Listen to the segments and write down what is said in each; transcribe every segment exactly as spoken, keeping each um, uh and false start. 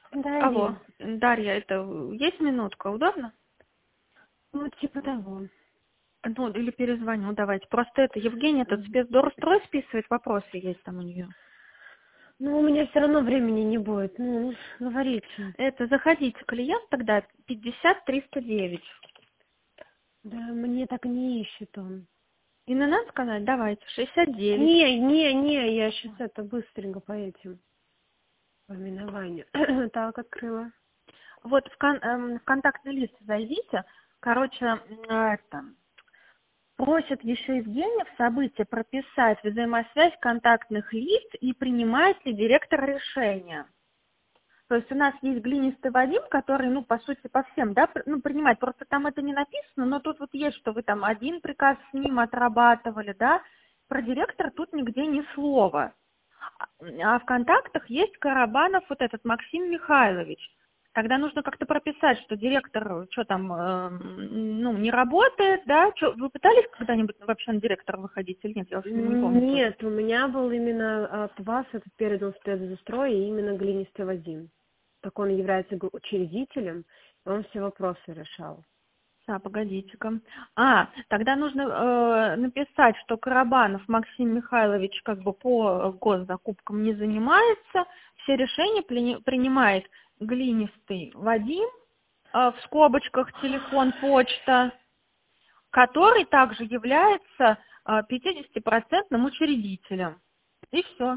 Да, Алло, Ирин. Дарья, это есть минутка, удобно? Ну, типа того. Ну, или перезвоню, давайте. Просто это, Евгения, этот Мгм. спецдорстрой списывает, вопросы есть там у нее. Ну, у меня все равно времени не будет. Ну, говорите. Это, заходите, клиент тогда пятьдесят триста девять. Да, мне так не ищет он. И на надо сказать, давайте, шестьдесят девять. Не, не, не, я сейчас это быстренько по этим, по именованию. Так, открыла. Вот в, кон- эм, в контактный лист зайдите, короче, м, это, просят еще Евгения в событии прописать взаимосвязь контактных лиц и принимает ли директор решения. То есть у нас есть глинистый Вадим, который, ну, по сути, по всем, да, пр- ну, принимает. Просто там это не написано, но тут вот есть, что вы там один приказ с ним отрабатывали, да. Про директора тут нигде ни слова. А а в контактах есть Карабанов, вот этот Максим Михайлович. Тогда нужно как-то прописать, что директор, что там, э, ну, не работает, да. Чё, вы пытались когда-нибудь вообще на директора выходить или нет? Я уже не помню точно. Нет, у меня был именно от вас этот передан спецзастрой, и именно глинистый Вадим. Так он является г- учредителем, и он все вопросы решал. А, погодите-ка. А, тогда нужно э, написать, что Карабанов Максим Михайлович как бы по госзакупкам не занимается, все решения плени- принимает глинистый Вадим, э, в скобочках телефон, почта, который также является э, пятидесятипроцентным учредителем. И все.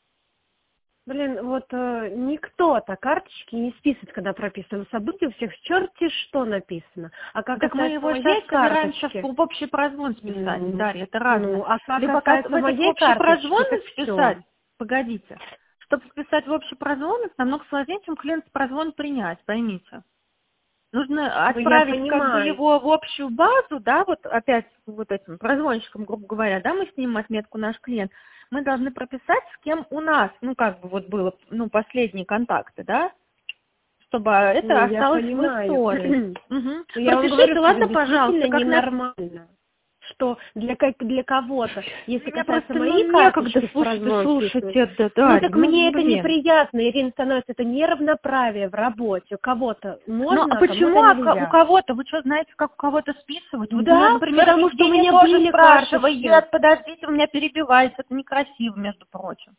Блин, вот э, никто-то карточки не списывает, когда прописано событие, у всех черти что написано. А как Так мы касается его сейчас моей собираемся карточки, в общий прозвон списать, м, Дарья, это разное. ну, а как Либо кас- касается вы хотите в моей общий карточки, прозвон так списать, все. погодите, чтобы списать в общий прозвон, это намного сложнее, чем клиент прозвон принять, поймите. Нужно Ну, я отправить как бы понимаю. его в общую базу, да, вот опять вот этим прозвонщиком, грубо говоря, да, мы снимем отметку наш клиент, мы должны прописать, с кем у нас, ну, как бы вот было, ну, последние контакты, да, чтобы Ну, это я осталось в понимаю. истории. Мгм. Но я вам говорю, Пропишите, что это ладно, пожалуйста, действительно как на... ненормально. Что для, как для кого-то, если Меня касается просто, моей ну, некогда карточки в слушать и прозвон слушать вписывать, это, ну Дарья, так ну, мне это блин. неприятно, Ирина, становится это неравноправие в работе. У кого-то Ну, а можно, а кому-то почему а ко- у нельзя. кого-то, вы что, знаете, как у кого-то списывать? Вот меня, Да, например, потому что у Евгения меня тоже были карточки. спрашивает, подождите, вы меня перебиваете, это некрасиво, между прочим.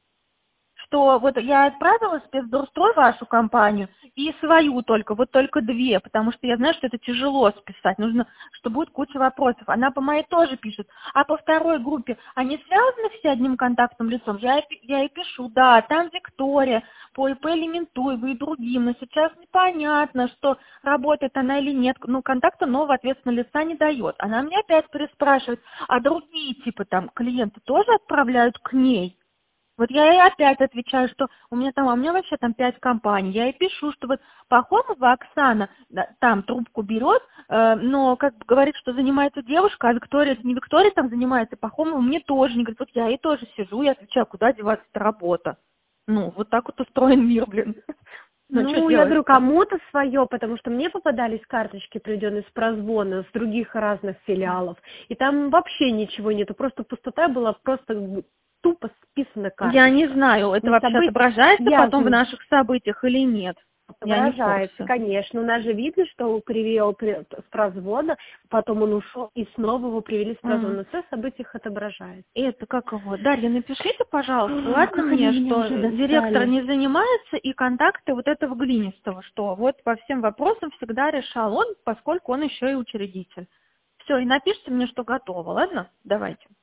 Что вот я отправила спецдорстрой вашу компанию и свою только, вот только две, потому что я знаю, что это тяжело списать, нужно, что будет куча вопросов. Она по моей тоже пишет, а по второй группе они связаны все одним контактным лицом? Я, и пи- я и пишу, да, там Виктория, по ИП Лементуева и другим, но сейчас непонятно, что работает она или нет, ну, контакта нового ответственного лица не дает. Она мне опять переспрашивает, а другие типа там клиенты тоже отправляют к ней? Вот я ей опять отвечаю, что у меня там, а у меня вообще там пять компаний. Я ей пишу, что вот Пахомова Оксана да, там трубку берет, э, но как бы говорит, что занимается девушка, а Виктория, не Виктория там занимается, Пахомова мне тоже не говорит. Вот я ей тоже сижу, я отвечаю, куда деваться, это работа. Ну, вот так вот устроен мир, блин. Ну, что Ну, я говорю, делать-то? кому-то свое, потому что мне попадались карточки, приведенные с прозвона, с других разных филиалов, и там вообще ничего нету, просто пустота была, просто тупо списана Я не карточка. знаю, это Не вообще событие, отображается я потом в наших событиях или нет. Я не в выражается, курсе. конечно. У нас же видно, что он привел при- с прозвона, потом он ушел, и снова его привели с М. прозвона. Все в событиях отображается. Это как его? Дарья, напишите, пожалуйста, Ах, ладно как они мне, меня уже что директор достали. не занимается и контакты вот этого глинистого, что вот по всем вопросам всегда решал он, поскольку он еще и учредитель. Все, и напишите мне, что готово, ладно? Давайте.